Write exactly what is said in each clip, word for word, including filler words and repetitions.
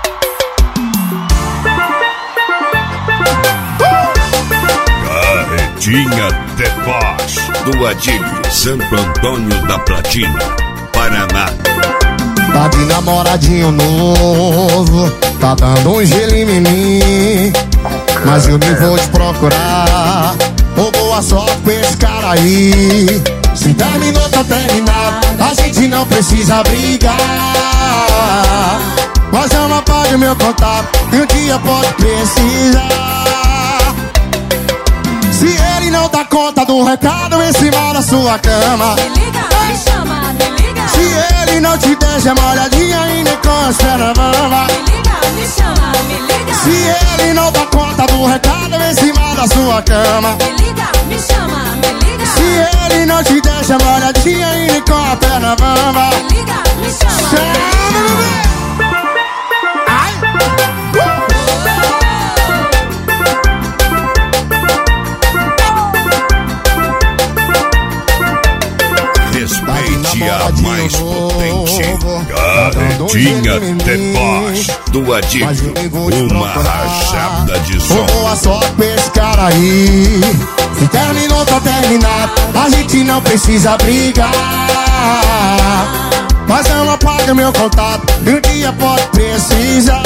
Carretinha de Foz, do Adílio, Santo Antônio da Platina, Paraná. Tá de namoradinho novo, tá dando um gelo em mim, mas eu nem vou te procurar. Ô, boa sorte com esse cara aí. Se terminou, tá terminado, a gente não precisa brigar. Mas não apague meu contato, e um dia pode precisar. Se ele não dá conta do recado em cima da sua cama, me liga, me chama, me liga. Se ele não te deixa molhadinha e nem consta na mama, me liga, me chama, me liga. Se ele não dá conta do recado em cima da sua cama, me liga, me chama, me liga. Se ele não te deixa molhadinha e nem consta na mama, me liga, me chama, chama, bebê. Respeite a mais potente. Carretinha de Foz, do Adílio, uma rajada de som. Boa sorte pra esse cara aí. Se terminou, tá terminado, a gente não precisa brigar. Mas não apaga meu contato, e um dia pode precisar.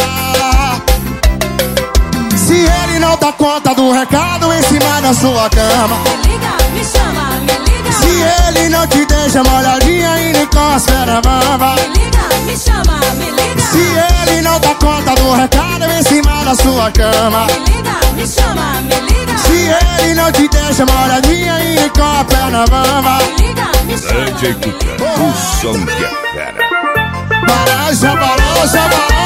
Se ele não dá conta do recado em cima da sua cama, me liga, me chama, me liga. Se ele não te deixa molhadinha e nem costa na mama, me liga, me chama, me liga. Se ele não dá conta do recado em cima da sua cama, me liga, me chama, me liga. Se ele não te deixa molhadinha e nem costa na mama, me liga, me chama, D J Cuca, o som que é fera. balança, balança, balança.